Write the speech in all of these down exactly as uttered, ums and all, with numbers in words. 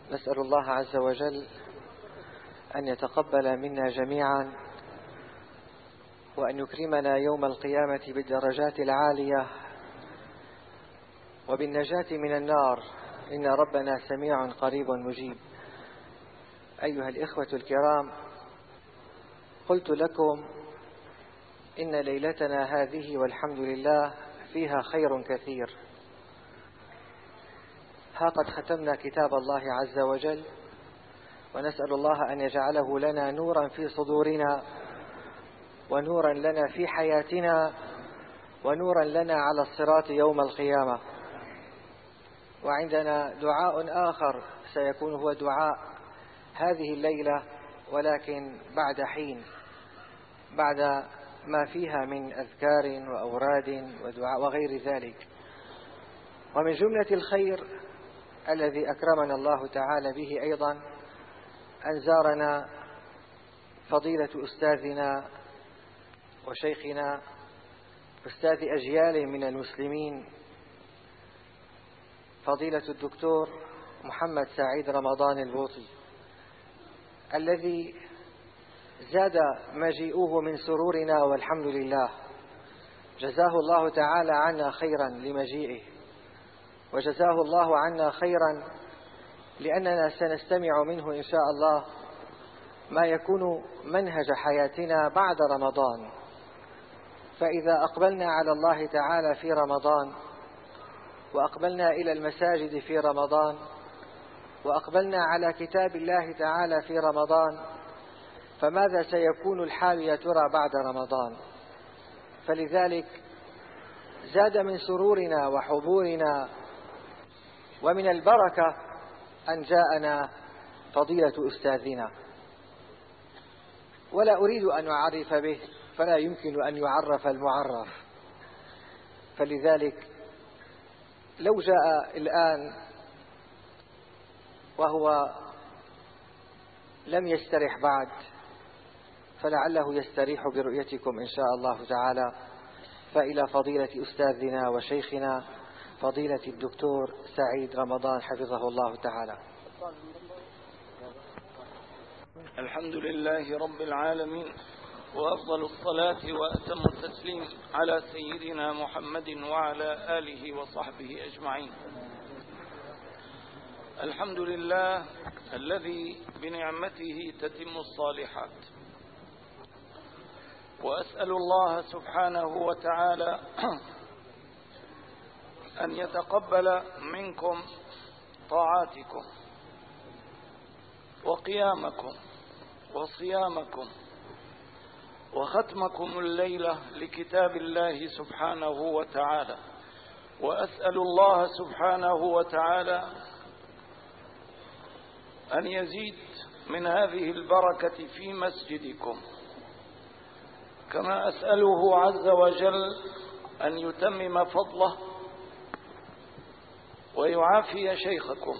نسأل الله عز وجل أن يتقبل منا جميعا، وأن يكرمنا يوم القيامة بالدرجات العالية وبالنجاة من النار، إن ربنا سميع قريب مجيب. أيها الإخوة الكرام، قلت لكم إن ليلتنا هذه والحمد لله فيها خير كثير. ها قد ختمنا كتاب الله عز وجل، ونسأل الله أن يجعله لنا نورا في صدورنا، ونورا لنا في حياتنا، ونورا لنا على الصراط يوم القيامة. وعندنا دعاء آخر سيكون هو دعاء هذه الليلة، ولكن بعد حين، بعد ما فيها من أذكار وأوراد ودعاء وغير ذلك. ومن جملة الخير الذي أكرمنا الله تعالى به أيضا أن زارنا فضيلة أستاذنا وشيخنا، أستاذ أجيال من المسلمين، فضيلة الدكتور محمد سعيد رمضان البوطي، الذي زاد مجيئه من سرورنا والحمد لله. جزاه الله تعالى عنا خيرا لمجيئه، وجزاه الله عنا خيرا لأننا سنستمع منه إن شاء الله ما يكون منهج حياتنا بعد رمضان. فإذا أقبلنا على الله تعالى في رمضان، وأقبلنا إلى المساجد في رمضان، وأقبلنا على كتاب الله تعالى في رمضان، فماذا سيكون الحال يا ترى بعد رمضان؟ فلذلك زاد من سرورنا وحضورنا ومن البركة أن جاءنا فضيلة أستاذنا، ولا أريد أن أعرف به، فلا يمكن أن يعرف المعرف. فلذلك لو جاء الآن وهو لم يسترح بعد، فلعله يستريح برؤيتكم إن شاء الله تعالى. فإلى فضيلة أستاذنا وشيخنا فضيلة الدكتور سعيد رمضان حفظه الله تعالى. الحمد لله رب العالمين، وأفضل الصلاة وأتم التسليم على سيدنا محمد وعلى آله وصحبه أجمعين. الحمد لله الذي بنعمته تتم الصالحات، وأسأل الله سبحانه وتعالى أن يتقبل منكم طاعاتكم وقيامكم وصيامكم وختمكم الليلة لكتاب الله سبحانه وتعالى. وأسأل الله سبحانه وتعالى أن يزيد من هذه البركة في مسجدكم، كما أسأله عز وجل أن يتمم فضله ويعافي شيخكم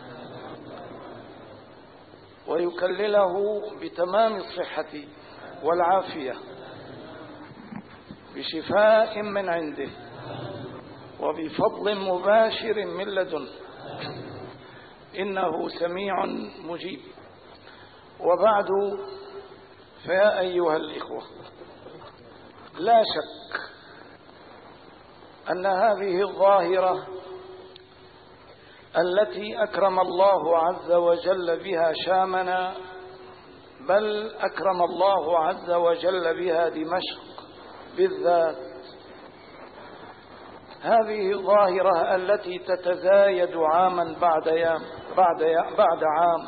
ويكلله بتمام الصحة والعافية بشفاء من عنده وبفضل مباشر من لدنه، إنه سميع مجيب. وبعد، فيا أيها الإخوة، لا شك أن هذه الظاهرة التي أكرم الله عز وجل بها شامنا، بل أكرم الله عز وجل بها دمشق بالذات، هذه الظاهرة التي تتزايد عاما بعد يوم بعد بعد عام،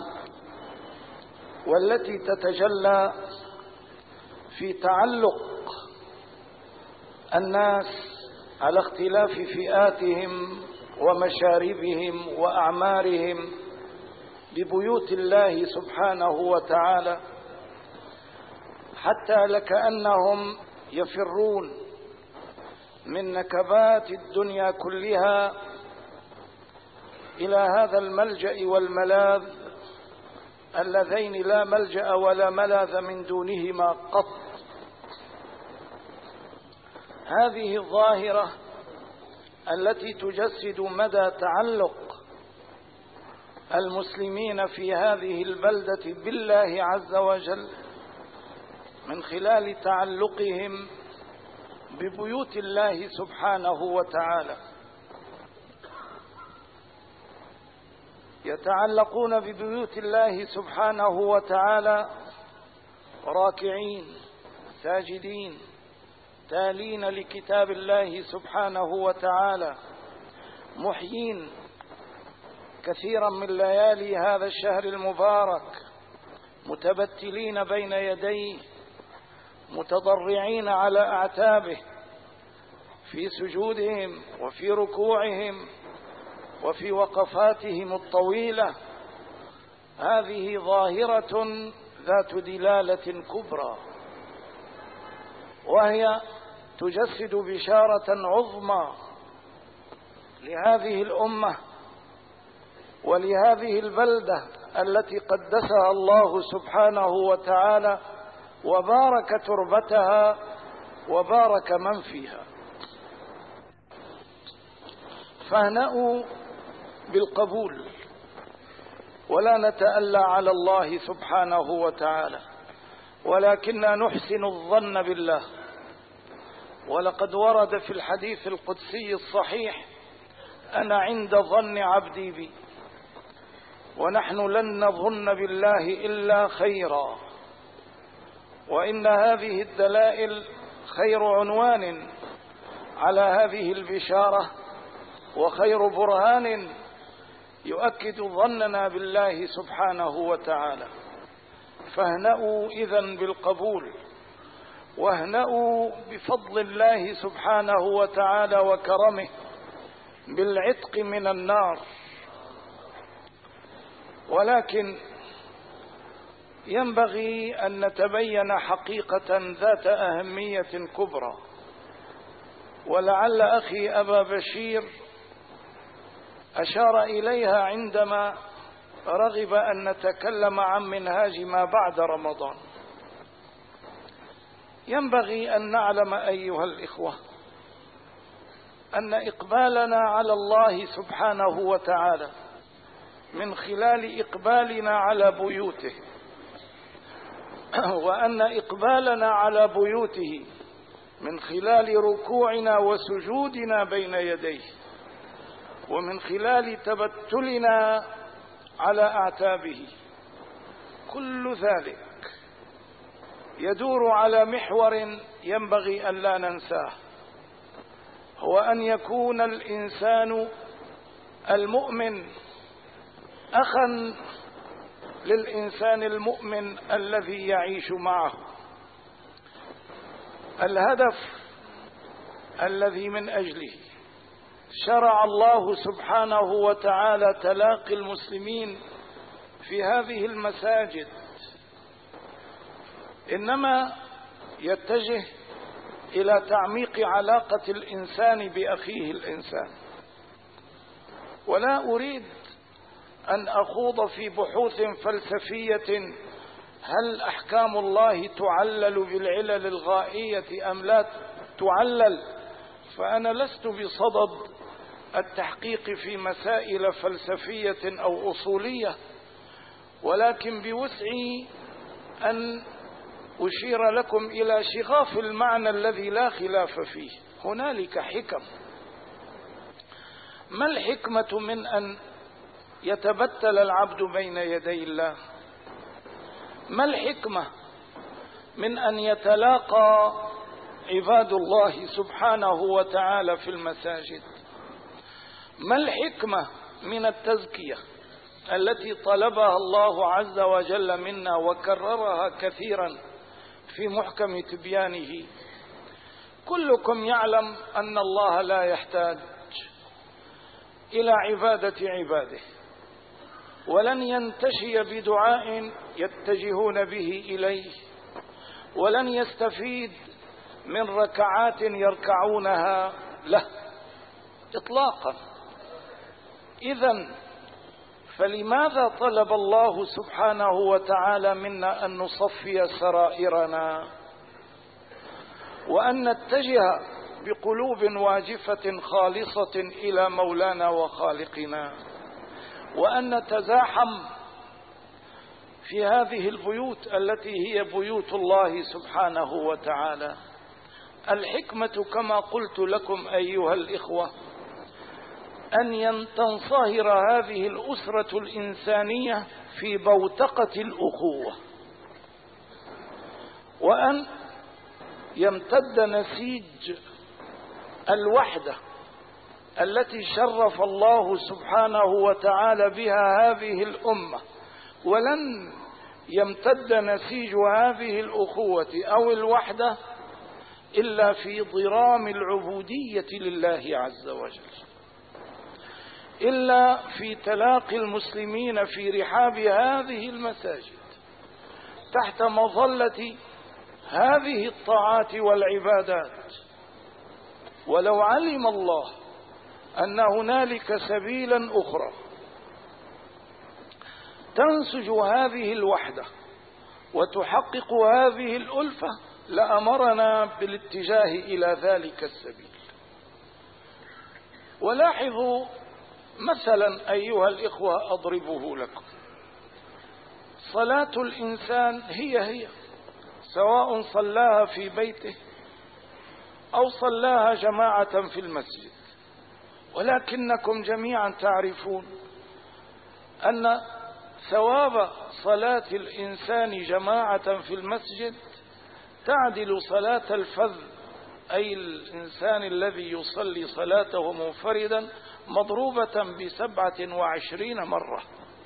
والتي تتجلى في تعلق الناس على اختلاف فئاتهم ومشاربهم وأعمارهم ببيوت الله سبحانه وتعالى، حتى لكأنهم يفرون من نكبات الدنيا كلها إلى هذا الملجأ والملاذ اللذين لا ملجأ ولا ملاذ من دونهما قط. هذه الظاهرة التي تجسد مدى تعلق المسلمين في هذه البلدة بالله عز وجل من خلال تعلقهم ببيوت الله سبحانه وتعالى. يتعلقون ببيوت الله سبحانه وتعالى راكعين ساجدين تالين لكتاب الله سبحانه وتعالى، محيين كثيرا من ليالي هذا الشهر المبارك، متبتلين بين يديه، متضرعين على أعتابه في سجودهم وفي ركوعهم وفي وقفاتهم الطويلة. هذه ظاهرة ذات دلالة كبرى، وهي تجسد بشارة عظمى لهذه الأمة ولهذه البلدة التي قدسها الله سبحانه وتعالى وبارك تربتها وبارك من فيها. فاهنأوا بالقبول ولا نتألى على الله سبحانه وتعالى، ولكننا نحسن الظن بالله. ولقد ورد في الحديث القدسي الصحيح: أنا عند ظن عبدي بي، ونحن لن نظن بالله إلا خيرا. وإن هذه الدلائل خير عنوان على هذه البشارة وخير برهان يؤكد ظننا بالله سبحانه وتعالى. فاهنأوا إذن بالقبول، واهنأوا بفضل الله سبحانه وتعالى وكرمه بالعتق من النار. ولكن ينبغي أن نتبين حقيقة ذات أهمية كبرى، ولعل أخي أبا بشير أشار إليها عندما رغب أن نتكلم عن منهاج ما بعد رمضان. ينبغي أن نعلم أيها الإخوة أن إقبالنا على الله سبحانه وتعالى من خلال إقبالنا على بيوته، وأن إقبالنا على بيوته من خلال ركوعنا وسجودنا بين يديه، ومن خلال تبتلنا على أعتابه، كل ذلك يدور على محور ينبغي أن لا ننساه، هو أن يكون الإنسان المؤمن أخا للإنسان المؤمن الذي يعيش معه. الهدف الذي من أجله شرع الله سبحانه وتعالى تلاقي المسلمين في هذه المساجد إنما يتجه إلى تعميق علاقة الإنسان بأخيه الإنسان. ولا أريد أن أخوض في بحوث فلسفية هل أحكام الله تعلل بالعلل الغائية أم لا تعلل، فأنا لست بصدد التحقيق في مسائل فلسفية أو أصولية، ولكن بوسعي أن أشير لكم إلى شغاف المعنى الذي لا خلاف فيه. هنالك حكم. ما الحكمة من أن يتبتل العبد بين يدي الله؟ ما الحكمة من أن يتلاقى عباد الله سبحانه وتعالى في المساجد؟ ما الحكمة من التزكية التي طلبها الله عز وجل منا وكررها كثيرا في محكم تبيانه؟ كلكم يعلم أن الله لا يحتاج إلى عبادة عباده، ولن ينتشي بدعاء يتجهون به إليه، ولن يستفيد من ركعات يركعونها له إطلاقا. إذن فلماذا طلب الله سبحانه وتعالى منا أن نصفي سرائرنا وأن نتجه بقلوب واجفة خالصة إلى مولانا وخالقنا، وأن نتزاحم في هذه البيوت التي هي بيوت الله سبحانه وتعالى. الحكمة كما قلت لكم أيها الإخوة أن تنصهر هذه الأسرة الإنسانية في بوتقة الأخوة، وأن يمتد نسيج الوحدة التي شرف الله سبحانه وتعالى بها هذه الأمة، ولن يمتد نسيج هذه الأخوة أو الوحدة إلا في ضرام العبودية لله عز وجل، إلا في تلاقي المسلمين في رحاب هذه المساجد تحت مظلة هذه الطاعات والعبادات. ولو علم الله أن هنالك سبيلا أخرى تنسج هذه الوحدة وتحقق هذه الألفة لأمرنا بالاتجاه إلى ذلك السبيل. ولاحظوا مثلا أيها الإخوة أضربه لكم، صلاة الإنسان هي هي سواء صلاها في بيته أو صلاها جماعة في المسجد، ولكنكم جميعا تعرفون أن ثواب صلاة الإنسان جماعة في المسجد تعدل صلاة الفذ، أي الإنسان الذي يصلي صلاته منفردا، مضروبة بسبعة وعشرين مرة.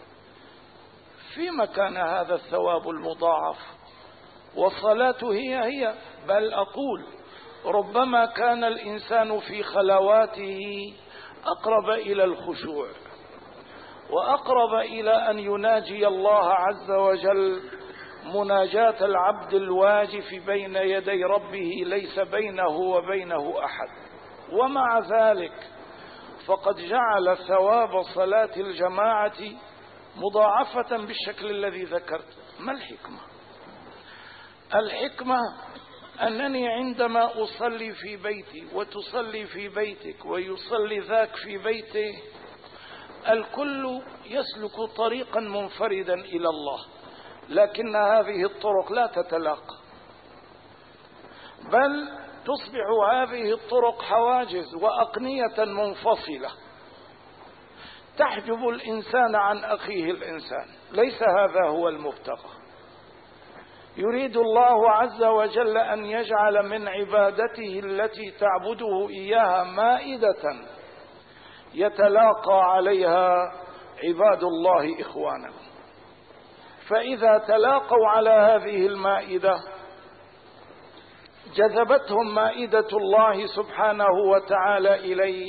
فيما كان هذا الثواب المضاعف والصلاة هي هي، بل أقول ربما كان الإنسان في خلواته أقرب إلى الخشوع وأقرب إلى أن يناجي الله عز وجل مناجاة العبد الواجف بين يدي ربه ليس بينه وبينه أحد. ومع ذلك فقد جعل ثواب صلاة الجماعة مضاعفة بالشكل الذي ذكرت. ما الحكمة؟ الحكمة أنني عندما أصلي في بيتي وتصلي في بيتك ويصلي ذاك في بيته، الكل يسلك طريقا منفردا إلى الله، لكن هذه الطرق لا تتلاقى، بل تصبح هذه الطرق حواجز وأقنية منفصلة تحجب الإنسان عن أخيه الإنسان. ليس هذا هو المبتغى. يريد الله عز وجل أن يجعل من عبادته التي تعبده إياها مائدة يتلاقى عليها عباد الله إخوانا، فإذا تلاقوا على هذه المائدة جذبتهم مائدة الله سبحانه وتعالى إليه،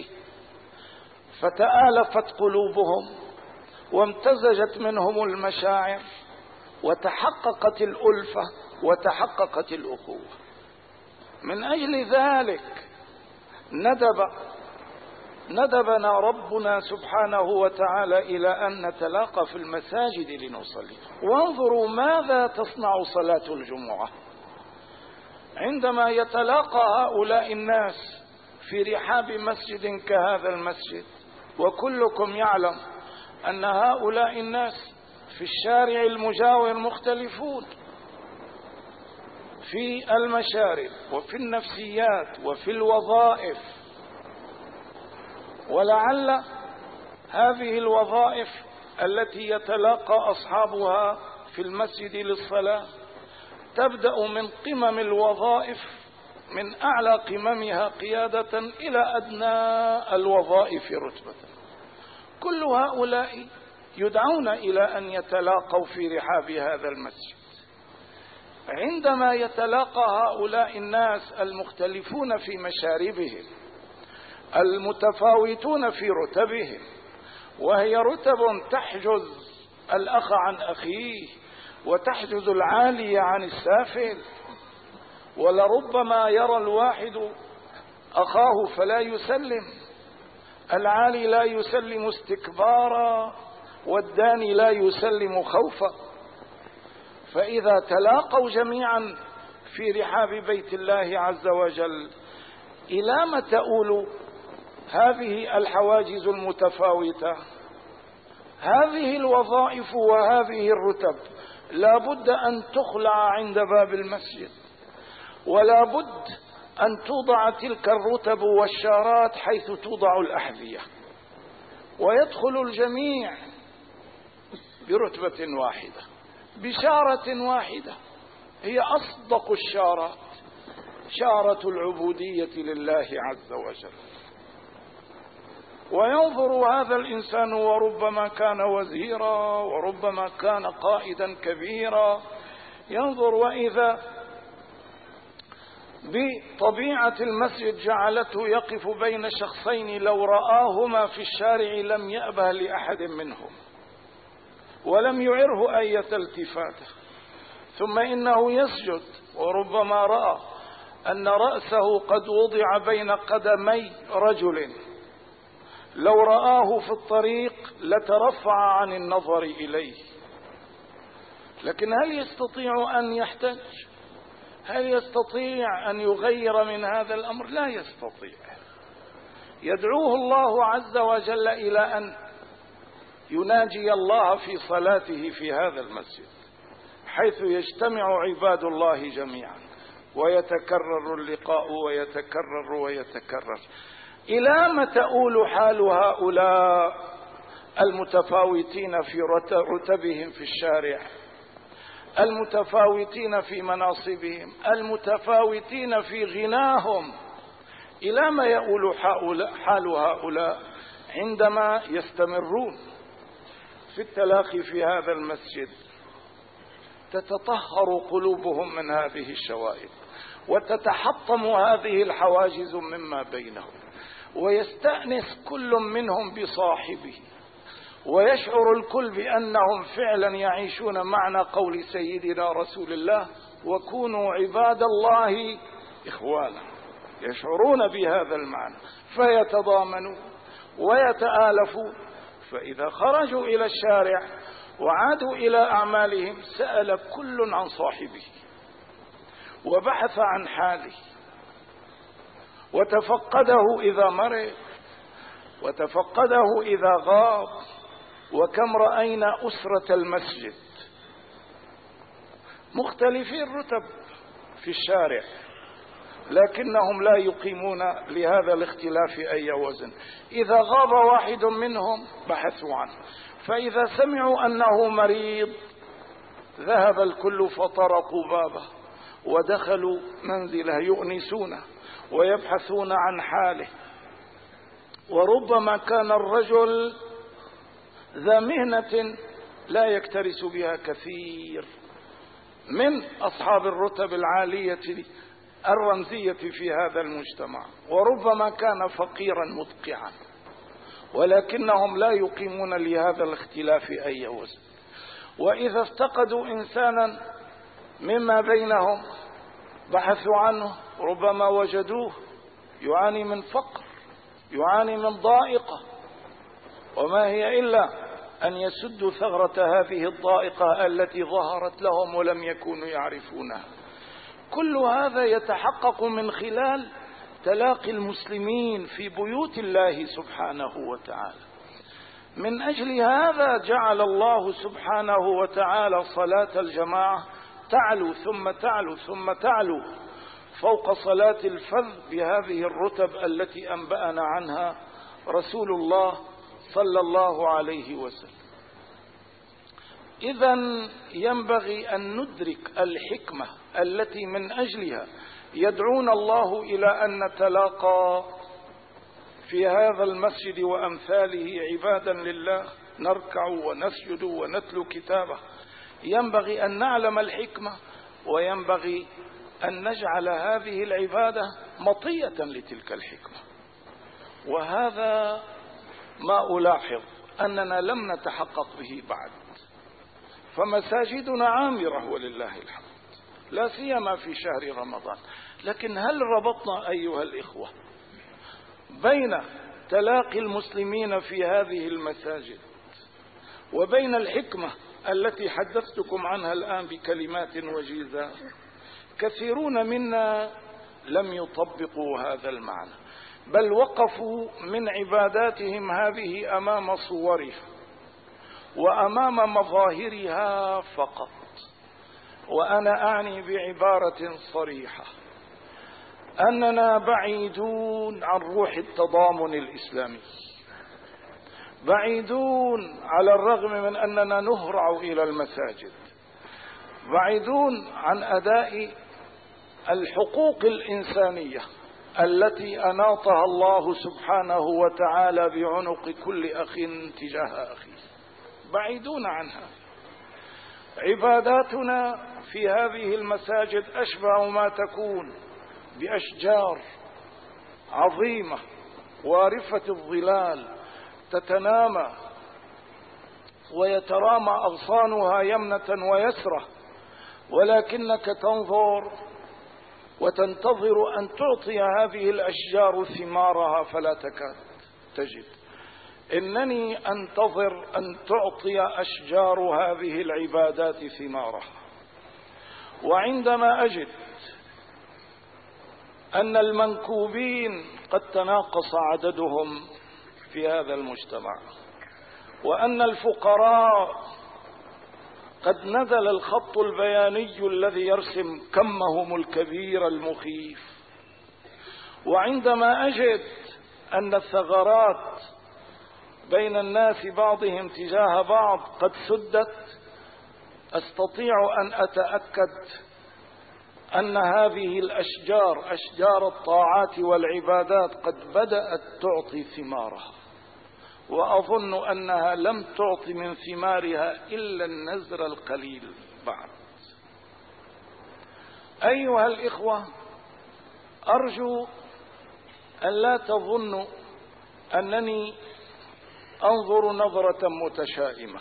فتآلفت قلوبهم وامتزجت منهم المشاعر وتحققت الألفة وتحققت الأخوة. من أجل ذلك ندب ندبنا ربنا سبحانه وتعالى إلى أن نتلاقى في المساجد لنصلي. وانظروا ماذا تصنع صلاة الجمعة عندما يتلاقى هؤلاء الناس في رحاب مسجد كهذا المسجد. وكلكم يعلم أن هؤلاء الناس في الشارع المجاور مختلفون في المشارب وفي النفسيات وفي الوظائف، ولعل هذه الوظائف التي يتلاقى أصحابها في المسجد للصلاة تبدأ من قمم الوظائف، من أعلى قممها قيادة إلى أدنى الوظائف رتبة. كل هؤلاء يدعون إلى أن يتلاقوا في رحاب هذا المسجد. عندما يتلاقى هؤلاء الناس المختلفون في مشاربهم المتفاوتون في رتبهم، وهي رتب تحجز الأخ عن أخيه وتحجز العالي عن السافل، ولربما يرى الواحد أخاه فلا يسلم، العالي لا يسلم استكبارا والداني لا يسلم خوفا. فإذا تلاقوا جميعا في رحاب بيت الله عز وجل، إلى ما تؤول هذه الحواجز المتفاوتة؟ هذه الوظائف وهذه الرتب لا بد أن تخلع عند باب المسجد، ولا بد أن توضع تلك الرتب والشارات حيث توضع الأحذية، ويدخل الجميع برتبة واحدة بشارة واحدة هي أصدق الشارات، شارة العبودية لله عز وجل. وينظر هذا الإنسان وربما كان وزيرا وربما كان قائدا كبيرا، ينظر وإذا بطبيعة المسجد جعلته يقف بين شخصين لو رآهما في الشارع لم يأبه لأحد منهم ولم يعره أي التفاتة. ثم إنه يسجد وربما رأى أن رأسه قد وضع بين قدمي رجل لو رآه في الطريق لترفع عن النظر إليه، لكن هل يستطيع أن يحتج؟ هل يستطيع أن يغير من هذا الأمر؟ لا يستطيع. يدعوه الله عز وجل إلى أن يناجي الله في صلاته في هذا المسجد حيث يجتمع عباد الله جميعا ويتكرر اللقاء ويتكرر ويتكرر. إلى متى تؤول حال هؤلاء المتفاوتين في رتبهم في الشارع، المتفاوتين في مناصبهم، المتفاوتين في غناهم؟ إلى ما يؤول حال هؤلاء عندما يستمرون في التلاقي في هذا المسجد؟ تتطهر قلوبهم من هذه الشوائب وتتحطم هذه الحواجز مما بينهم، ويستأنس كل منهم بصاحبه، ويشعر الكل بأنهم فعلا يعيشون معنى قول سيدنا رسول الله: وكونوا عباد الله إخوانا. يشعرون بهذا المعنى فيتضامنوا ويتآلفوا. فإذا خرجوا إلى الشارع وعادوا إلى أعمالهم سأل كل عن صاحبه وبحث عن حاله وتفقده إذا مرض وتفقده إذا غاب. وكم رأينا أسرة المسجد مختلفي الرتب في الشارع لكنهم لا يقيمون لهذا الاختلاف أي وزن. إذا غاب واحد منهم بحثوا عنه، فإذا سمعوا أنه مريض ذهب الكل فطرقوا بابه ودخلوا منزله يؤنسونه ويبحثون عن حاله. وربما كان الرجل ذا مهنة لا يكترث بها كثير من أصحاب الرتب العالية الرمزية في هذا المجتمع، وربما كان فقيرا مدقعا، ولكنهم لا يقيمون لهذا الاختلاف أي وزن. وإذا افتقدوا إنسانا مما بينهم بحثوا عنه، ربما وجدوه يعاني من فقر، يعاني من ضائقة، وما هي إلا أن يسدوا ثغرة هذه الضائقة التي ظهرت لهم ولم يكونوا يعرفونها. كل هذا يتحقق من خلال تلاقي المسلمين في بيوت الله سبحانه وتعالى. من أجل هذا جعل الله سبحانه وتعالى صلاة الجماعة تعلو ثم تعلو ثم تعلو فوق صلاة الفذ بهذه الرتب التي أنبأنا عنها رسول الله صلى الله عليه وسلم. إذن ينبغي أن ندرك الحكمة التي من أجلها يدعون الله إلى أن نتلاقى في هذا المسجد وأمثاله عبادا لله، نركع ونسجد ونتلو كتابه. ينبغي أن نعلم الحكمة، وينبغي أن نجعل هذه العبادة مطية لتلك الحكمة. وهذا ما ألاحظ أننا لم نتحقق به بعد، فمساجدنا عامرة ولله الحمد، لا سيما في شهر رمضان. لكن هل ربطنا أيها الإخوة بين تلاقي المسلمين في هذه المساجد وبين الحكمة التي حدثتكم عنها الآن بكلمات وجيزة؟ كثيرون منا لم يطبقوا هذا المعنى، بل وقفوا من عباداتهم هذه أمام صورها وأمام مظاهرها فقط. وأنا أعني بعبارة صريحة أننا بعيدون عن روح التضامن الإسلامي، بعيدون على الرغم من أننا نهرع إلى المساجد، بعيدون عن أداء الحقوق الإنسانية التي أناطها الله سبحانه وتعالى بعنق كل أخ تجاه أخيه، بعيدون عنها. عباداتنا في هذه المساجد أشبه ما تكون بأشجار عظيمة وارفة الظلال تتنامى ويترامى أغصانها يمنة ويسرة، ولكنك تنظر وتنتظر أن تعطي هذه الأشجار ثمارها فلا تكاد تجد. إنني أنتظر أن تعطي أشجار هذه العبادات ثمارها، وعندما أجد أن المنكوبين قد تناقص عددهم في هذا المجتمع، وأن الفقراء قد نزل الخط البياني الذي يرسم كمهم الكبير المخيف، وعندما أجد أن الثغرات بين الناس بعضهم تجاه بعض قد سدت، أستطيع أن أتأكد أن هذه الأشجار أشجار الطاعات والعبادات قد بدأت تعطي ثمارها، وأظن أنها لم تعطي من ثمارها إلا النزر القليل بعد. أيها الإخوة، أرجو أن لا تظنوا أنني أنظر نظرة متشائمة،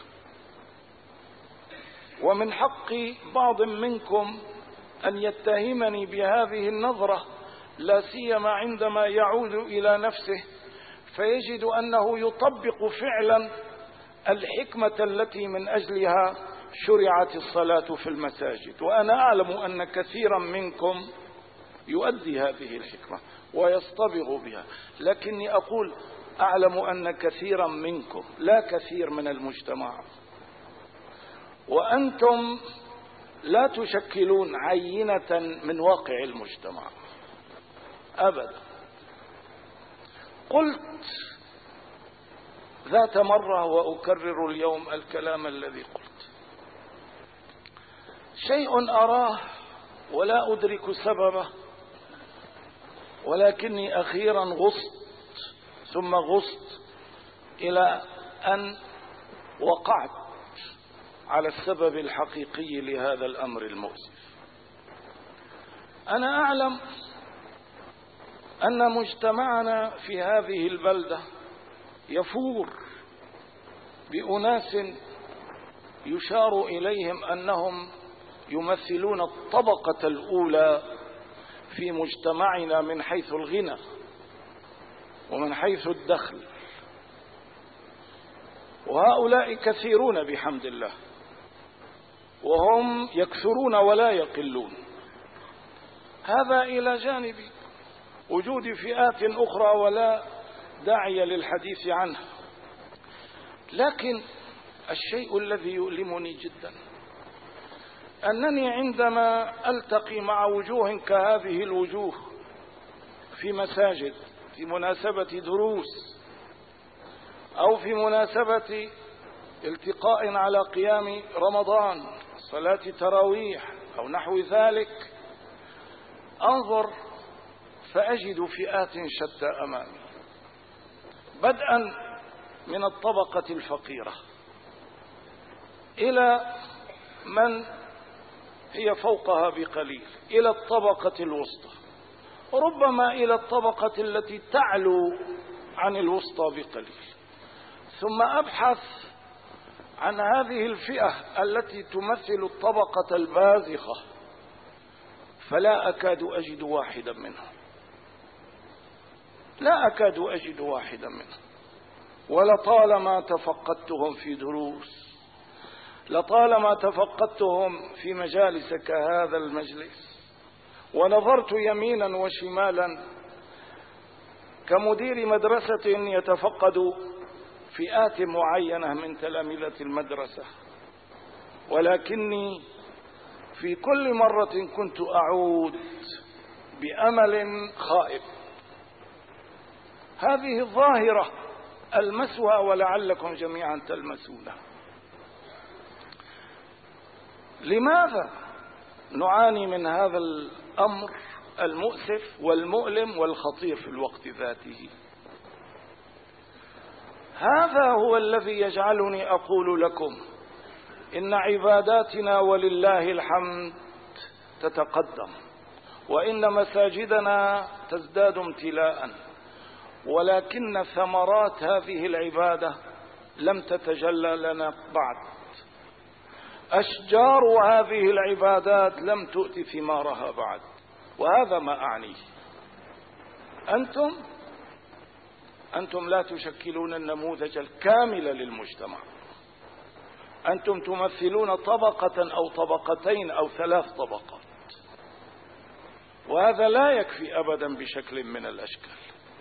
ومن حق بعض منكم أن يتهمني بهذه النظرة، لا سيما عندما يعود إلى نفسه فيجد أنه يطبق فعلا الحكمة التي من أجلها شرعت الصلاة في المساجد. وأنا أعلم أن كثيرا منكم يؤدي هذه الحكمة ويصطبغ بها، لكني أقول أعلم أن كثيرا منكم، لا كثير من المجتمع، وأنتم لا تشكلون عينة من واقع المجتمع أبدا. قلت ذات مرة وأكرر اليوم الكلام الذي قلت: شيء أراه ولا أدرك سببه، ولكني أخيرا غصت ثم غصت إلى أن وقعت على السبب الحقيقي لهذا الأمر المؤسف. أنا أعلم أن مجتمعنا في هذه البلدة يفور بأناس يشار إليهم أنهم يمثلون الطبقة الأولى في مجتمعنا من حيث الغنى ومن حيث الدخل، وهؤلاء كثيرون بحمد الله، وهم يكثرون ولا يقلون. هذا إلى جانب وجود فئات أخرى ولا داعي للحديث عنها. لكن الشيء الذي يؤلمني جدا أنني عندما ألتقي مع وجوه كهذه الوجوه في مساجد في مناسبة دروس أو في مناسبة التقاء على قيام رمضان، صلاة تراويح أو نحو ذلك، أنظر فأجد فئات شتى أمامي، بدءا من الطبقة الفقيرة إلى من هي فوقها بقليل، إلى الطبقة الوسطى، ربما إلى الطبقة التي تعلو عن الوسطى بقليل، ثم أبحث عن هذه الفئة التي تمثل الطبقة البازخة فلا أكاد أجد واحدا منهم، لا أكاد أجد واحدا منهم. ولطالما تفقدتهم في دروس، لطالما تفقدتهم في مجالس كهذا المجلس، ونظرت يمينا وشمالا كمدير مدرسة يتفقد فئات معينة من تلامذة المدرسة، ولكني في كل مرة كنت أعود بأمل خائب. هذه الظاهرة المسوى ولعلكم جميعا تلمسونها. لماذا نعاني من هذا الأمر المؤسف والمؤلم والخطير في الوقت ذاته؟ هذا هو الذي يجعلني أقول لكم إن عباداتنا ولله الحمد تتقدم، وإن مساجدنا تزداد امتلاء، ولكن ثمرات هذه العبادة لم تتجلى لنا بعد. أشجار هذه العبادات لم تؤت ثمارها بعد، وهذا ما أعنيه. أنتم أنتم لا تشكلون النموذج الكامل للمجتمع. أنتم تمثلون طبقة أو طبقتين أو ثلاث طبقات، وهذا لا يكفي أبدا بشكل من الأشكال.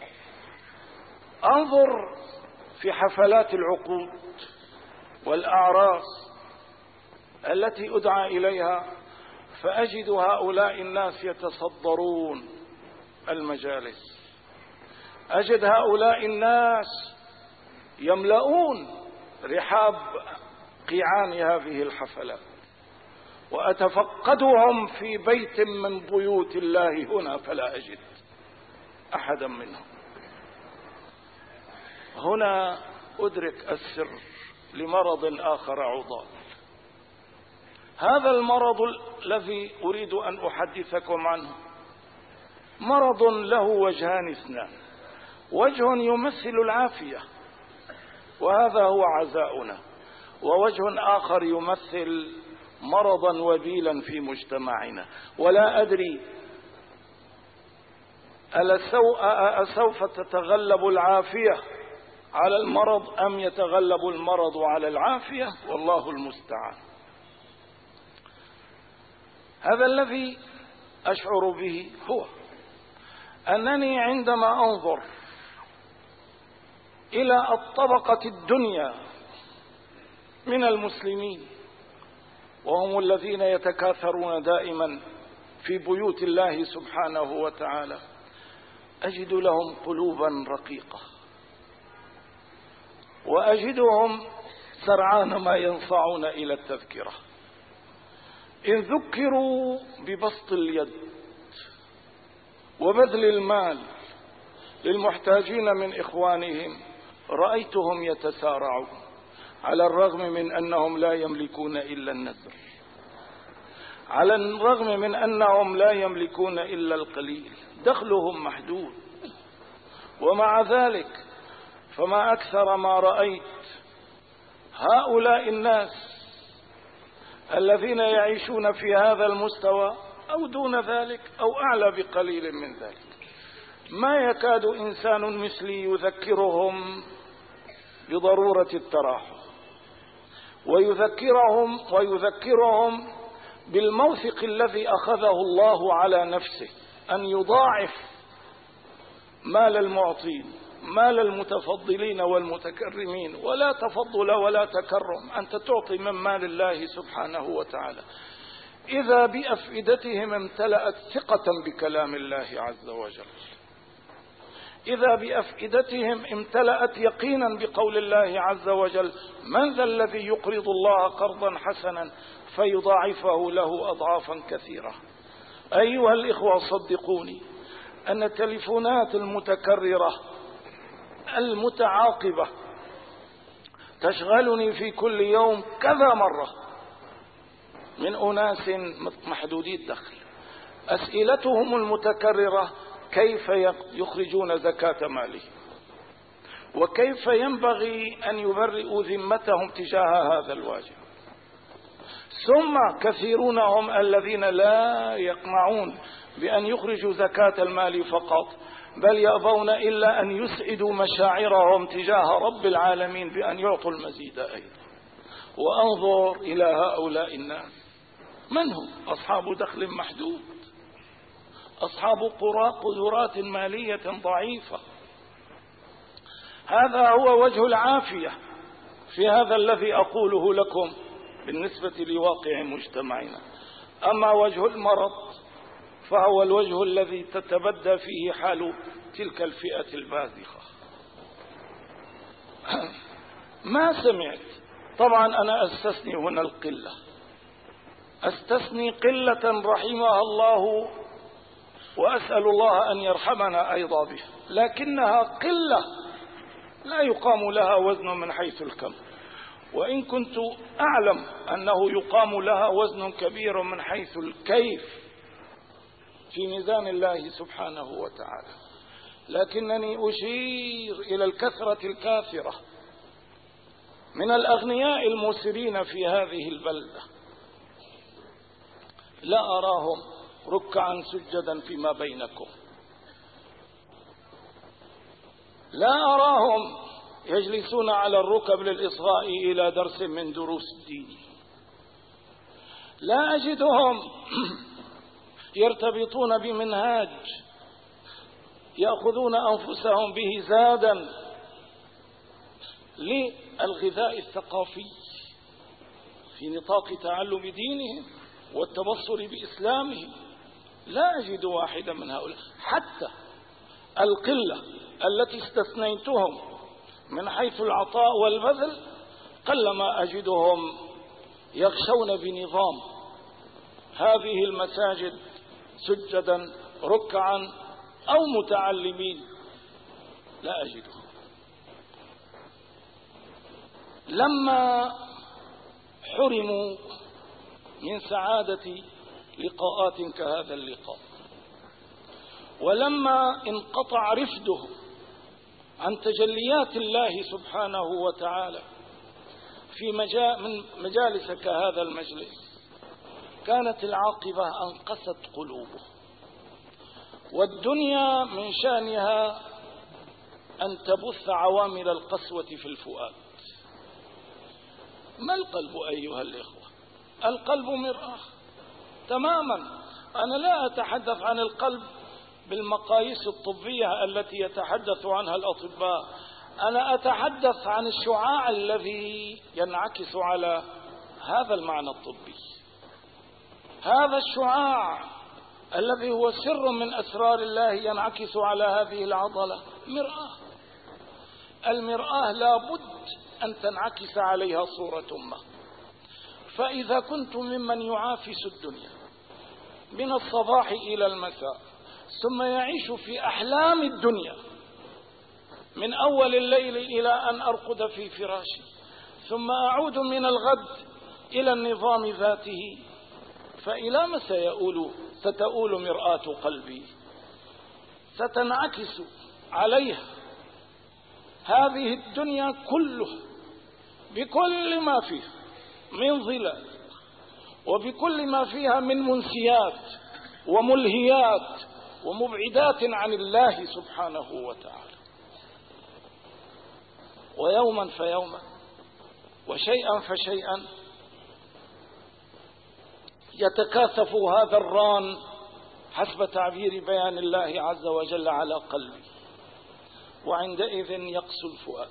انظر في حفلات العقود والأعراس التي أدعى إليها، فأجد هؤلاء الناس يتصدرون المجالس، أجد هؤلاء الناس يملؤون رحاب قيعان هذه الحفلات، وأتفقدهم في بيت من بيوت الله هنا فلا أجد أحدا منهم. هنا أدرك السر لمرض آخر عضال. هذا المرض الذي أريد أن أحدثكم عنه مرض له وجهان اثنان، وجه يمثل العافية وهذا هو عزاؤنا، ووجه آخر يمثل مرضا وبيلا في مجتمعنا. ولا أدري أسوف تتغلب العافية على المرض أم يتغلب المرض على العافية، والله المستعان. هذا الذي أشعر به هو أنني عندما أنظر إلى الطبقة الدنيا من المسلمين، وهم الذين يتكاثرون دائما في بيوت الله سبحانه وتعالى، أجد لهم قلوبا رقيقة، وأجدهم سرعان ما ينصعون إلى التذكرة. إن ذكروا ببسط اليد وبذل المال للمحتاجين من إخوانهم رأيتهم يتسارعون، على الرغم من أنهم لا يملكون إلا النذر، على الرغم من أنهم لا يملكون إلا القليل، دخلهم محدود، ومع ذلك فما أكثر ما رأيت هؤلاء الناس الذين يعيشون في هذا المستوى أو دون ذلك أو أعلى بقليل من ذلك، ما يكاد إنسان مثلي يذكرهم بضرورة التراحم، ويذكرهم ويذكرهم بالموثق الذي أخذه الله على نفسه أن يضاعف مال المعطين، مال المتفضلين والمتكرمين، ولا تفضل ولا تكرم، أنت تعطي من مال الله سبحانه وتعالى. إذا بأفئدتهم امتلأت ثقة بكلام الله عز وجل، إذا بأفئدتهم امتلأت يقينا بقول الله عز وجل: من ذا الذي يقرض الله قرضا حسنا فيضاعفه له أضعافا كثيرة. أيها الإخوة صدقوني أن التليفونات المتكررة المتعاقبة تشغلني في كل يوم كذا مرة من أناس محدودي الدخل، أسئلتهم المتكررة: كيف يخرجون زكاة مالهم، وكيف ينبغي أن يبرئوا ذمتهم تجاه هذا الواجب. ثم كثيرون هم الذين لا يقنعون بأن يخرجوا زكاة المال فقط، بل يأبون إلا أن يسعدوا مشاعرهم تجاه رب العالمين بأن يعطوا المزيد أيضا. وأنظر إلى هؤلاء الناس، من هم؟ أصحاب دخل محدود، أصحاب قدرات مالية ضعيفة. هذا هو وجه العافية في هذا الذي أقوله لكم بالنسبة لواقع مجتمعنا. أما وجه المرض فهو الوجه الذي تتبدى فيه حال تلك الفئة الباذخة. ما سمعت، طبعا أنا أستثني هنا القلة، أستثني قلة رحمها الله وأسأل الله أن يرحمنا أيضا بها، لكنها قلة لا يقام لها وزن من حيث الكم، وإن كنت أعلم أنه يقام لها وزن كبير من حيث الكيف في ميزان الله سبحانه وتعالى، لكنني أشير إلى الكثرة الكاثرة من الأغنياء الموسرين في هذه البلدة، لا أراهم ركعا سجدا فيما بينكم، لا أراهم يجلسون على الركب للإصغاء إلى درس من دروس الدين، لا أجدهم يرتبطون بمنهاج يأخذون أنفسهم به زادا للغذاء الثقافي في نطاق تعلم دينهم والتبصر بإسلامهم. لا أجد واحدا من هؤلاء، حتى القلة التي استثنيتهم من حيث العطاء والبذل قلما أجدهم يغشون بنظام هذه المساجد سجدا ركعا أو متعلمين، لا أجدهم. لما حرموا من سعادة لقاءات كهذا اللقاء، ولما انقطع رفده عن تجليات الله سبحانه وتعالى في من مجالس كهذا المجلس، كانت العاقبة أن قست قلوبه، والدنيا من شأنها أن تبث عوامل القسوة في الفؤاد. ما القلب أيها الإخوة؟ القلب مرآة تماما. أنا لا أتحدث عن القلب بالمقاييس الطبية التي يتحدث عنها الأطباء، أنا أتحدث عن الشعاع الذي ينعكس على هذا المعنى الطبي. هذا الشعاع الذي هو سر من أسرار الله ينعكس على هذه العضلة مرآة. المرآة لابد أن تنعكس عليها صورة ما. فإذا كنت ممن يعافس الدنيا من الصباح إلى المساء، ثم يعيش في أحلام الدنيا من أول الليل إلى أن أرقد في فراشي، ثم أعود من الغد إلى النظام ذاته، فإلى ما سيؤول ستؤول مرآة قلبي؟ ستنعكس عليها هذه الدنيا كلها بكل ما فيها من ظلال، وبكل ما فيها من منسيات وملهيات ومبعدات عن الله سبحانه وتعالى. ويوما فيوما وشيئا فشيئا يتكاثف هذا الران حسب تعبير بيان الله عز وجل على قلبي، وعندئذ يقسو الفؤاد.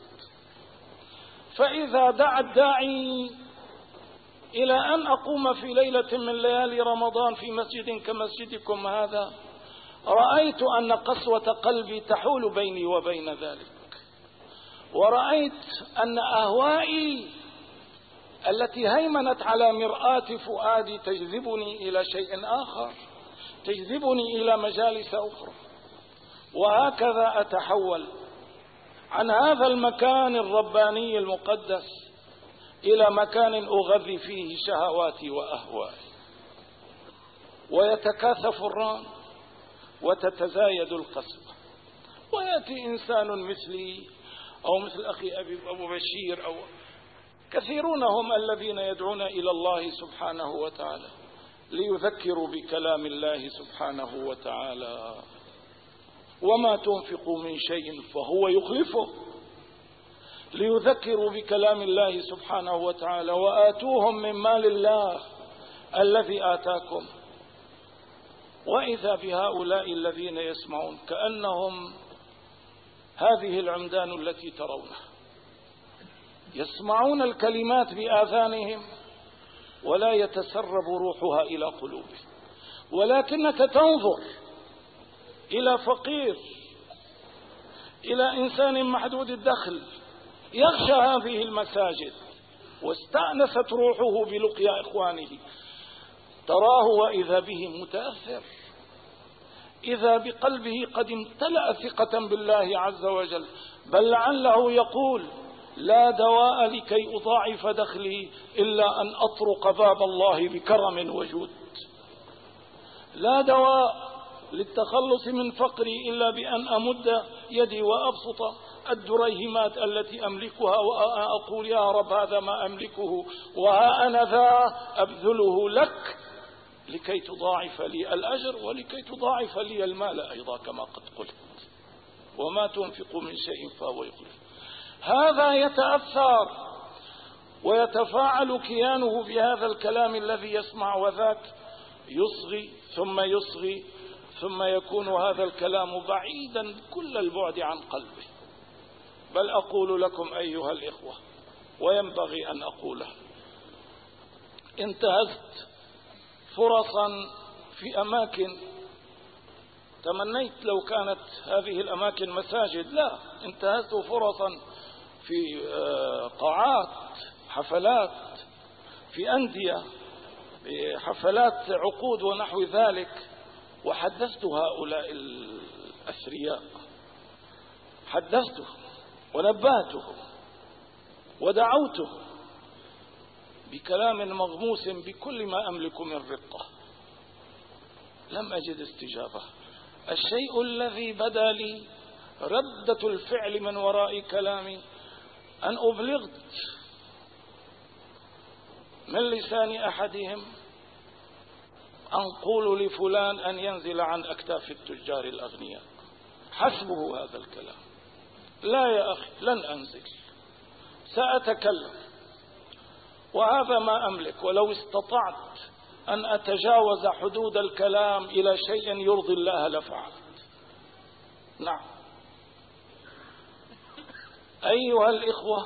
فإذا دعا الداعي إلى أن أقوم في ليلة من ليالي رمضان في مسجد كمسجدكم هذا، رأيت أن قسوة قلبي تحول بيني وبين ذلك، ورأيت أن أهوائي التي هيمنت على مرآة فؤادي تجذبني إلى شيء آخر، تجذبني إلى مجالس أخرى، وهكذا أتحول عن هذا المكان الرباني المقدس إلى مكان أغذي فيه شهواتي وأهوائي، ويتكاثف الران وتتزايد القسوة. ويأتي إنسان مثلي أو مثل أخي أبي أبو بشير أو كثيرون هم الذين يدعون إلى الله سبحانه وتعالى ليذكروا بكلام الله سبحانه وتعالى: وما تنفقوا من شيء فهو يخلفه، ليذكروا بكلام الله سبحانه وتعالى: وآتوهم من مال الله الذي آتاكم. وإذا بهؤلاء الذين يسمعون كأنهم هذه العمدان التي ترونها يسمعون الكلمات بآذانهم ولا يتسرب روحها إلى قلوبهم، ولكنك تنظر إلى فقير، إلى إنسان محدود الدخل يغشى هذه المساجد واستأنست روحه بلقيا إخوانه، تراه وإذا به متأثر، إذا بقلبه قد امتلأ ثقة بالله عز وجل، بل لعله يقول لا دواء لكي أضاعف دخلي إلا أن أطرق باب الله بكرم وجود، لا دواء للتخلص من فقري إلا بأن أمد يدي وأبسط الدريهمات التي أملكها وأقول يا رب هذا ما أملكه وها أنا ذا أبذله لك لكي تضاعف لي الأجر ولكي تضاعف لي المال أيضا كما قد قلت، وما تنفق من شيء فهو يخلف. هذا يتأثر ويتفاعل كيانه بهذا الكلام الذي يسمع، وذاك يصغي ثم يصغي ثم يكون هذا الكلام بعيدا كل البعد عن قلبه. بل أقول لكم أيها الإخوة وينبغي أن أقوله، انتهزت فرصا في أماكن تمنيت لو كانت هذه الأماكن مساجد، لا، انتهزت فرصا في قاعات حفلات، في أندية حفلات عقود ونحو ذلك، وحدثت هؤلاء الأثرياء، حدثتهم ونبهتهم ودعوتهم بكلام مغموس بكل ما أملك من رقة، لم أجد استجابة. الشيء الذي بدا لي ردة الفعل من وراء كلامي أن أبلغت من لسان أحدهم أن قولوا لفلان أن ينزل عن أكتاف التجار الأغنياء، حسبه هذا الكلام. لا يا أخي، لن أنزل، سأتكلم، وهذا ما أملك، ولو استطعت أن أتجاوز حدود الكلام إلى شيء يرضي الله لفعلت. نعم أيها الإخوة،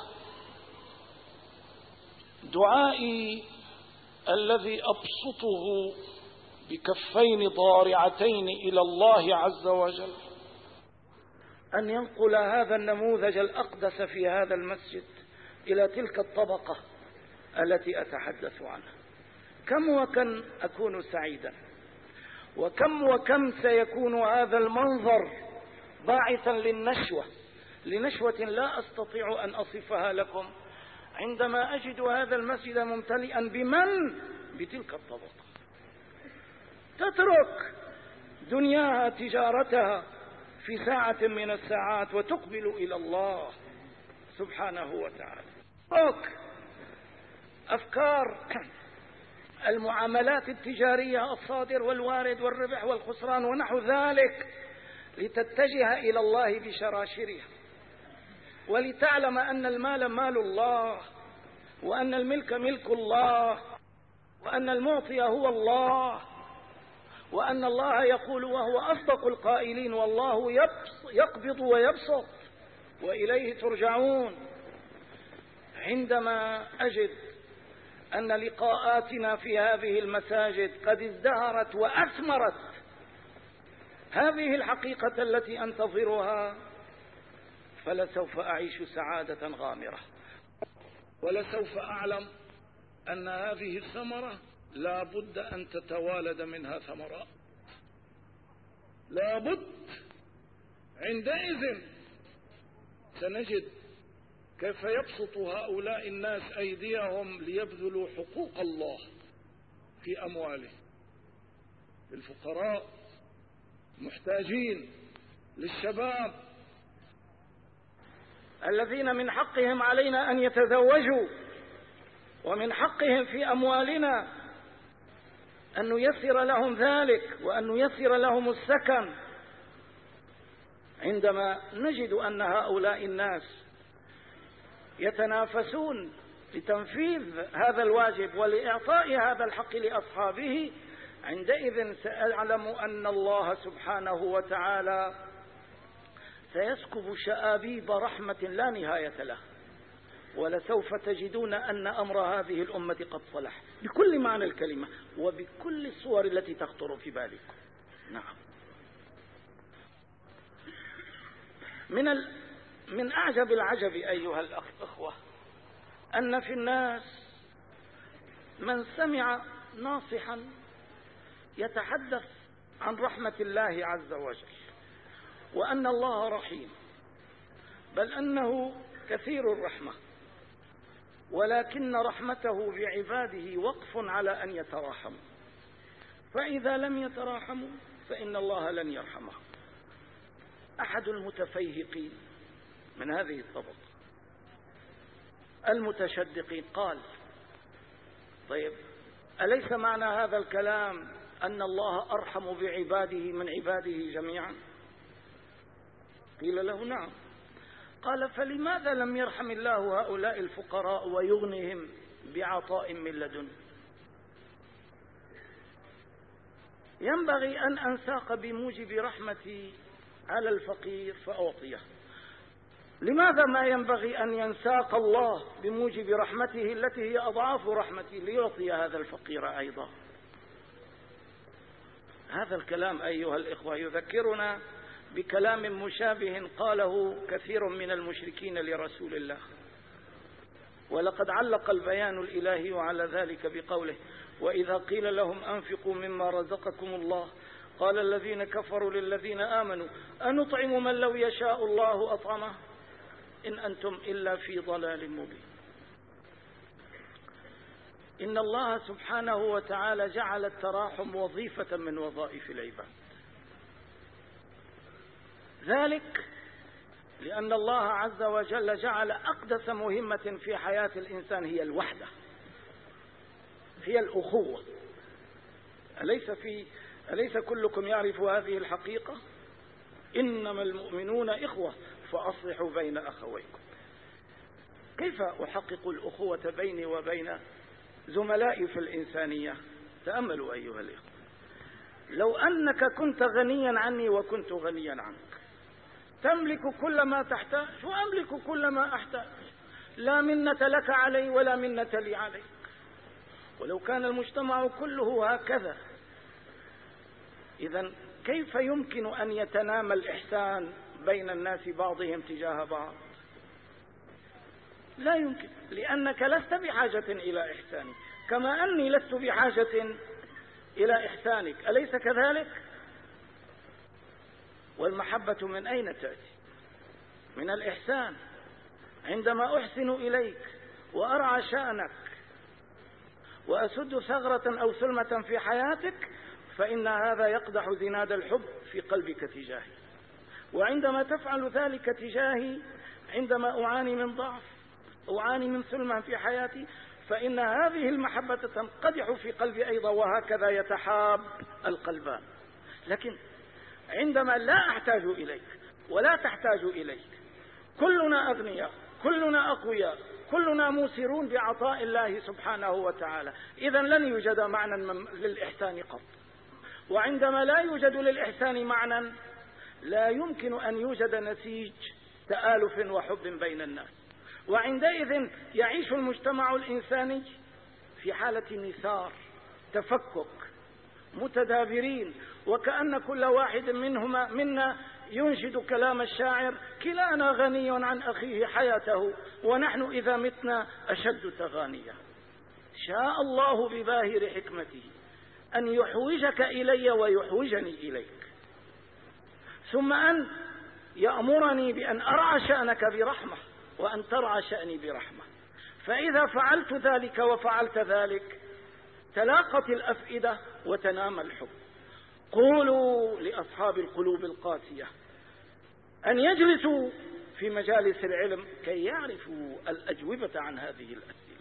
دعائي الذي أبسطه بكفين ضارعتين إلى الله عز وجل أن ينقل هذا النموذج الأقدس في هذا المسجد إلى تلك الطبقة التي أتحدث عنها. كم وكم أكون سعيدا، وكم وكم سيكون هذا المنظر باعثا للنشوة، لنشوة لا أستطيع أن أصفها لكم، عندما أجد هذا المسجد ممتلئا بمن؟ بتلك الطبقة تترك دنياها تجارتها في ساعة من الساعات وتقبل إلى الله سبحانه وتعالى. تترك أفكار المعاملات التجارية، الصادر والوارد والربح والخسران ونحو ذلك، لتتجه إلى الله بشراشرها، ولتعلم أن المال مال الله، وأن الملك ملك الله، وأن المعطي هو الله، وأن الله يقول وهو أصدق القائلين والله يقبض ويبسط وإليه ترجعون. عندما أجد أن لقاءاتنا في هذه المساجد قد ازدهرت وأثمرت هذه الحقيقة التي أنتظرها، فلسوف أعيش سعادة غامرة، ولسوف أعلم أن هذه الثمرة لا بد أن تتوالد منها ثمرات، لا بد. عندئذ سنجد كيف يبسط هؤلاء الناس أيديهم ليبذلوا حقوق الله في أموالهم، للفقراء، محتاجين، للشباب الذين من حقهم علينا أن يتزوجوا، ومن حقهم في أموالنا أن نيسر لهم ذلك وأن نيسر لهم السكن. عندما نجد أن هؤلاء الناس يتنافسون لتنفيذ هذا الواجب ولإعطاء هذا الحق لأصحابه، عندئذ سأعلم أن الله سبحانه وتعالى سيسكب شآبيب رحمة لا نهاية له، ولسوف تجدون أن أمر هذه الأمة قد صلح بكل معنى الكلمة وبكل الصور التي تخطر في بالكم. نعم. من ال... من أعجب العجب أيها الأخوة أن في الناس من سمع ناصحا يتحدث عن رحمة الله عز وجل وأن الله رحيم، بل أنه كثير الرحمة، ولكن رحمته بعباده وقف على أن يتراحموا، فإذا لم يتراحموا فإن الله لن يرحمه. أحد المتفيهقين من هذه الطبقة المتشدقين قال: طيب أليس معنى هذا الكلام أن الله أرحم بعباده من عباده جميعا؟ قيل له: نعم. قال: فلماذا لم يرحم الله هؤلاء الفقراء ويغنهم بعطاء من لدنه؟ ينبغي أن أنساق بموجب رحمتي على الفقير فأعطيه. لماذا ما ينبغي أن ينساق الله بموجب رحمته التي هي أضعاف رحمته ليعطي هذا الفقير أيضا؟ هذا الكلام أيها الإخوة يذكرنا بكلام مشابه قاله كثير من المشركين لرسول الله، ولقد علق البيان الإلهي على ذلك بقوله: وإذا قيل لهم أنفقوا مما رزقكم الله قال الذين كفروا للذين آمنوا أنطعم من لو يشاء الله أطعمه إن أنتم إلا في ضلال مبين. إن الله سبحانه وتعالى جعل التراحم وظيفة من وظائف العباد، ذلك لأن الله عز وجل جعل أقدس مهمة في حياة الإنسان هي الوحدة، هي الأخوة. أليس في أليس كلكم يعرف هذه الحقيقة؟ إنما المؤمنون إخوة فأصلحوا بين أخويكم. كيف أحقق الأخوة بيني وبين زملائي في الإنسانية؟ تأملوا أيها الإخوة، لو أنك كنت غنيا عني وكنت غنيا عنك، تملك كل ما تحتاج وأملك كل ما أحتاج، لا منة لك علي ولا منة لي عليك. ولو كان المجتمع كله هكذا، إذن كيف يمكن أن يتنامى الإحسان بين الناس بعضهم تجاه بعض؟ لا يمكن، لأنك لست بحاجة إلى إحساني كما أني لست بحاجة إلى إحسانك، أليس كذلك؟ والمحبة من أين تأتي؟ من الإحسان. عندما أحسن إليك وأرعى شأنك وأسد ثغرة أو سلمة في حياتك فإن هذا يقدح زناد الحب في قلبك تجاهي، وعندما تفعل ذلك تجاهي عندما أعاني من ضعف أعاني من سلمة في حياتي فإن هذه المحبة تنقدح في قلبي أيضا، وهكذا يتحاب القلبان. لكن عندما لا أحتاج إليك ولا تحتاج إليك، كلنا أغنياء، كلنا أقوياء، كلنا موسرون بعطاء الله سبحانه وتعالى، إذن لن يوجد معنى للإحسان قط. وعندما لا يوجد للإحسان معنى لا يمكن أن يوجد نسيج تآلف وحب بين الناس، وعندئذ يعيش المجتمع الإنساني في حالة نثار، تفكك، متدابرين، وكأن كل واحد منهما منا ينشد كلام الشاعر: كلانا غني عن أخيه حياته ونحن إذا متنا أشد تغانيا. شاء الله بباهر حكمته أن يحوجك إلي ويحوجني إليك، ثم أن يأمرني بأن أرعى شأنك برحمة وأن ترعى شأني برحمة. فإذا فعلت ذلك وفعلت ذلك تلاقت الأفئدة وتنام الحب. قولوا لأصحاب القلوب القاسية أن يجلسوا في مجالس العلم كي يعرفوا الأجوبة عن هذه الأسئلة.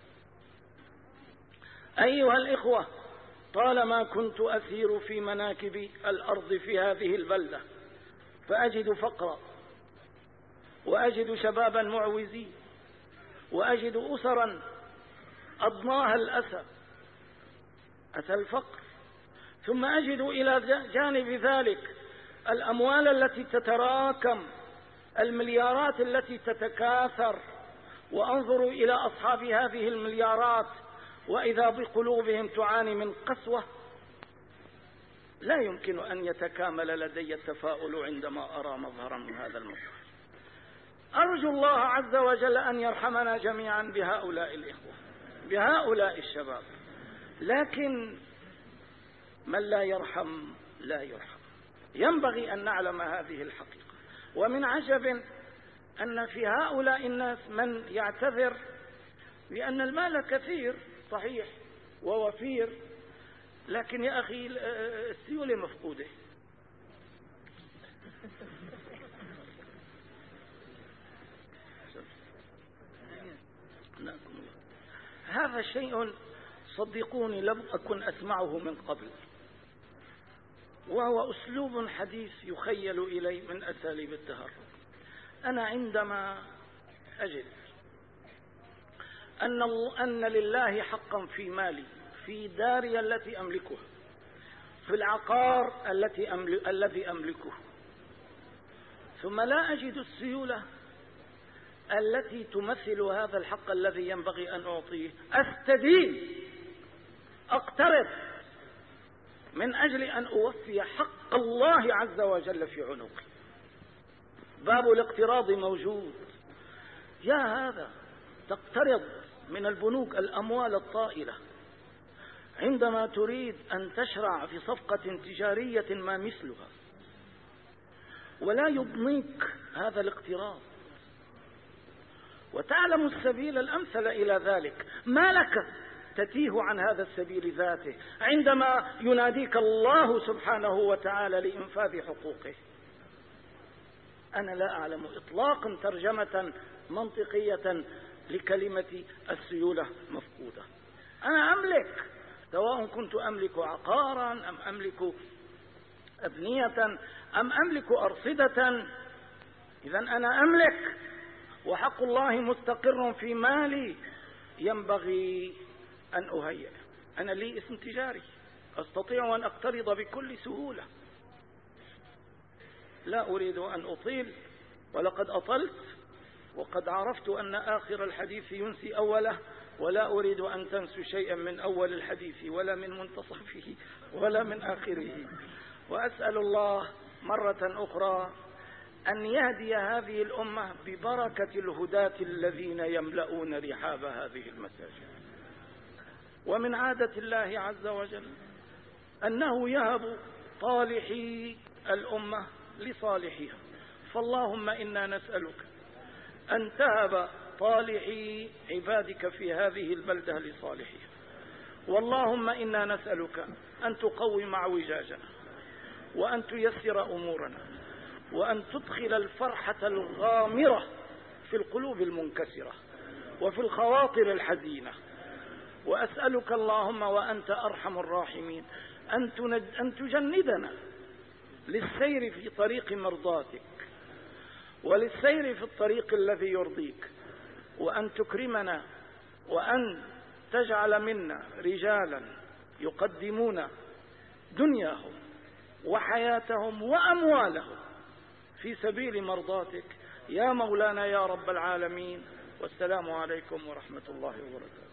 أيها الإخوة، طالما كنت أسير في مناكب الأرض في هذه البلدة فأجد فقرا، وأجد شبابا معوزين، وأجد أسرا أضناها الأسى أتى الفقر، ثم أجد إلى جانب ذلك الأموال التي تتراكم، المليارات التي تتكاثر، وانظروا إلى أصحاب هذه المليارات وإذا بقلوبهم تعاني من قسوة. لا يمكن أن يتكامل لدي التفاؤل عندما أرى مظهرا من هذا المظهر. أرجو الله عز وجل أن يرحمنا جميعا بهؤلاء الإخوة، بهؤلاء الشباب، لكن من لا يرحم لا يرحم. ينبغي أن نعلم هذه الحقيقة. ومن عجب أن في هؤلاء الناس من يعتذر بأن المال كثير صحيح ووفير، لكن يا أخي السيولة مفقودة. هذا شيء صدقوني لم أكن أسمعه من قبل، وهو أسلوب حديث يخيل إلي من أساليب التهرب. أنا عندما أجد أن, أن لله حقا في مالي، في داري التي أملكها، في العقار التي أملك الذي أملكه، ثم لا أجد السيولة التي تمثل هذا الحق الذي ينبغي أن أعطيه، أستدين، أقترض من أجل أن أوفي حق الله عز وجل في عنقي. باب الاقتراض موجود. يا هذا تقترض من البنوك الأموال الطائلة عندما تريد أن تشرع في صفقة تجارية ما مثلها، ولا يضنيك هذا الاقتراض، وتعلم السبيل الأمثل إلى ذلك. ما لك تتيه عن هذا السبيل ذاته عندما يناديك الله سبحانه وتعالى لإنفاذ حقوقه؟ أنا لا أعلم إطلاقا ترجمة منطقية لكلمة السيولة مفقودة. أنا أملك، سواء كنت أملك عقارا أم أملك أبنية أم أملك أرصدة، إذا أنا أملك، وحق الله مستقر في مالي، ينبغي أن أهيئ. أنا لي اسم تجاري، أستطيع أن أقترض بكل سهولة. لا أريد أن أطيل، ولقد أطلت، وقد عرفت أن آخر الحديث ينسي أوله، ولا أريد أن تنسوا شيئا من أول الحديث ولا من منتصفه ولا من آخره. وأسأل الله مرة أخرى أن يهدي هذه الأمة ببركة الهداة الذين يملؤون رحاب هذه المساجد. ومن عادة الله عز وجل أنه يهب طالحي الأمة لصالحها، فاللهم إنا نسألك أن تهب طالحي عبادك في هذه البلدة لصالحها، واللهم إنا نسألك أن تقوم اعوجاجنا، وأن تيسر أمورنا، وأن تدخل الفرحة الغامرة في القلوب المنكسرة وفي الخواطر الحزينة. وأسألك اللهم وأنت أرحم الراحمين أن تجندنا للسير في طريق مرضاتك، وللسير في الطريق الذي يرضيك، وأن تكرمنا، وأن تجعل منا رجالا يقدمون دنياهم وحياتهم وأموالهم في سبيل مرضاتك يا مولانا يا رب العالمين. والسلام عليكم ورحمة الله وبركاته.